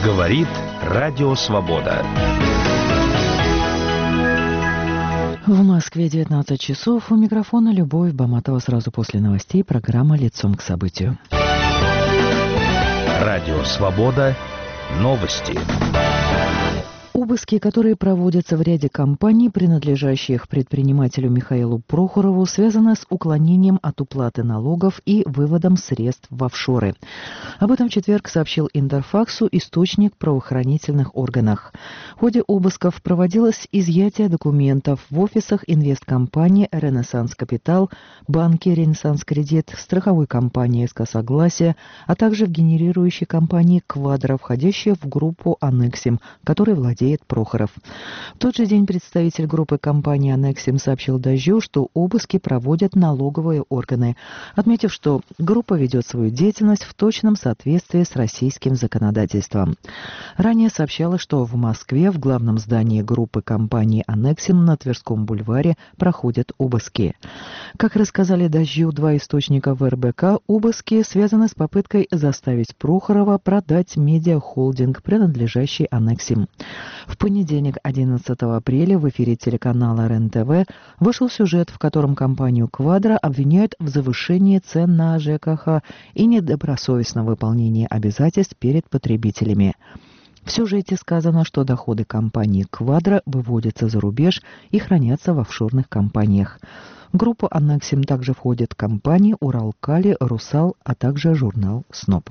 Говорит Радио Свобода. В Москве 19 часов. У микрофона Любовь Баматова. Сразу после новостей программа «Лицом к событию». Радио Свобода. Новости. Обыски, которые проводятся в ряде компаний, принадлежащих предпринимателю Михаилу Прохорову, связаны с уклонением от уплаты налогов и выводом средств в офшоры. Об этом в четверг сообщил Интерфаксу источник в правоохранительных органах. В ходе обысков проводилось изъятие документов в офисах инвесткомпании «Ренессанс Капитал», банке «Ренессанс Кредит», страховой компании «СК Согласие», а также в генерирующей компании «Квадро», входящей в группу «Аннексим», которой владеет Прохоров. В тот же день представитель группы компании «Аннексим» сообщил «Дождю», что обыски проводят налоговые органы, отметив, что группа ведет свою деятельность в точном соответствии с российским законодательством. Ранее сообщалось, что в Москве в главном здании группы компании «Аннексим» на Тверском бульваре проходят обыски. Как рассказали «Дождю» два источника в РБК, обыски связаны с попыткой заставить Прохорова продать медиахолдинг, принадлежащий «Аннексим». В понедельник, 11 апреля, в эфире телеканала РЕН-ТВ вышел сюжет, в котором компанию «Квадро» обвиняют в завышении цен на ЖКХ и недобросовестном выполнении обязательств перед потребителями. В сюжете сказано, что доходы компании «Квадро» выводятся за рубеж и хранятся в офшорных компаниях. В группу «Аннексим» также входят компании «Уралкали», «Русал», а также журнал «СНОП».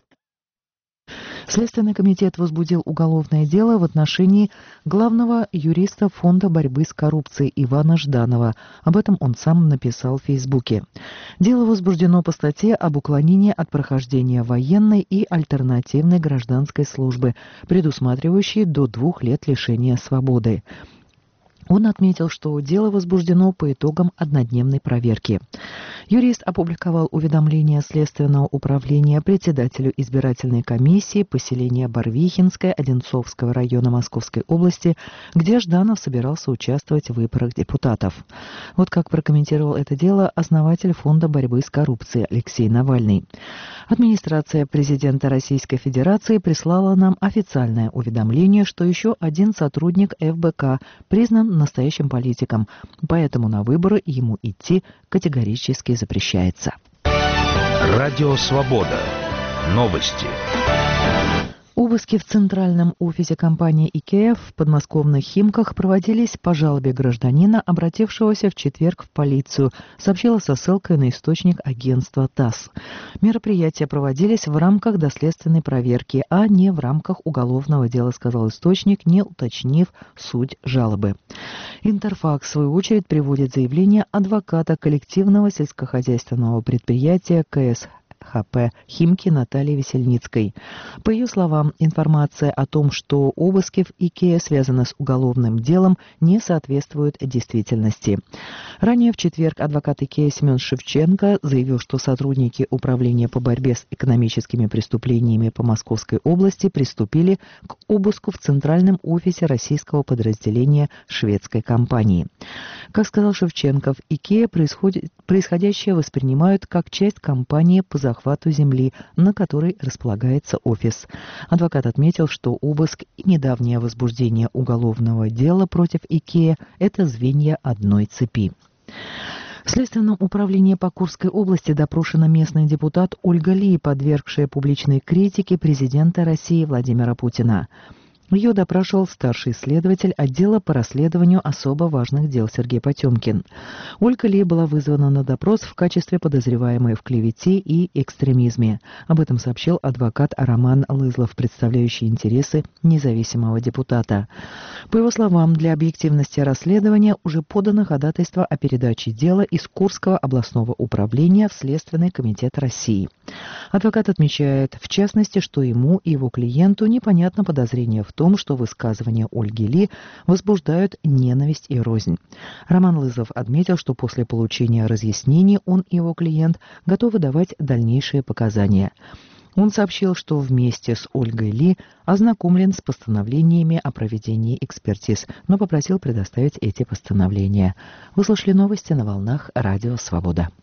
Следственный комитет возбудил уголовное дело в отношении главного юриста Фонда борьбы с коррупцией Ивана Жданова. Об этом он сам написал в Фейсбуке. Дело возбуждено по статье об уклонении от прохождения военной и альтернативной гражданской службы, предусматривающей до 2 лет лишения свободы. Он отметил, что дело возбуждено по итогам однодневной проверки. Юрист опубликовал уведомление Следственного управления председателю избирательной комиссии поселения Барвихинское Одинцовского района Московской области, где Жданов собирался участвовать в выборах депутатов. Вот как прокомментировал это дело основатель Фонда борьбы с коррупцией Алексей Навальный. Администрация президента Российской Федерации прислала нам официальное уведомление, что еще один сотрудник ФБК признан настоящим политиком, поэтому на выборы ему идти категорически запрещается. Радио Свобода. Новости. Обыски в центральном офисе компании IKEA в подмосковных Химках проводились по жалобе гражданина, обратившегося в четверг в полицию, сообщила со ссылкой на источник агентства ТАСС. Мероприятия проводились в рамках доследственной проверки, а не в рамках уголовного дела, сказал источник, не уточнив суть жалобы. Интерфакс, в свою очередь, приводит заявление адвоката коллективного сельскохозяйственного предприятия КС ХП «Химки» Натальи Весельницкой. По ее словам, информация о том, что обыски в IKEA связаны с уголовным делом, не соответствует действительности. Ранее в четверг адвокат IKEA Семен Шевченко заявил, что сотрудники Управления по борьбе с экономическими преступлениями по Московской области приступили к обыску в центральном офисе российского подразделения шведской компании. Как сказал Шевченко, в IKEA происходящее воспринимают как часть кампании по захвату земли, на которой располагается офис. Адвокат отметил, что обыск и недавнее возбуждение уголовного дела против IKEA – это звенья одной цепи. В Следственном управлении по Курской области допрошена местный депутат Ольга Ли, подвергшая публичной критике президента России Владимира Путина. Ее допрашивал старший следователь отдела по расследованию особо важных дел Сергей Потемкин. Ольга Ли была вызвана на допрос в качестве подозреваемой в клевете и экстремизме. Об этом сообщил адвокат Роман Лызлов, представляющий интересы независимого депутата. По его словам, для объективности расследования уже подано ходатайство о передаче дела из Курского областного управления в Следственный комитет России. Адвокат отмечает, в частности, что ему и его клиенту непонятно подозрение в том, что высказывания Ольги Ли возбуждают ненависть и рознь. Роман Лызов отметил, что после получения разъяснений он и его клиент готовы давать дальнейшие показания. Он сообщил, что вместе с Ольгой Ли ознакомлен с постановлениями о проведении экспертиз, но попросил предоставить эти постановления. Вы слушали новости на волнах Радио Свобода.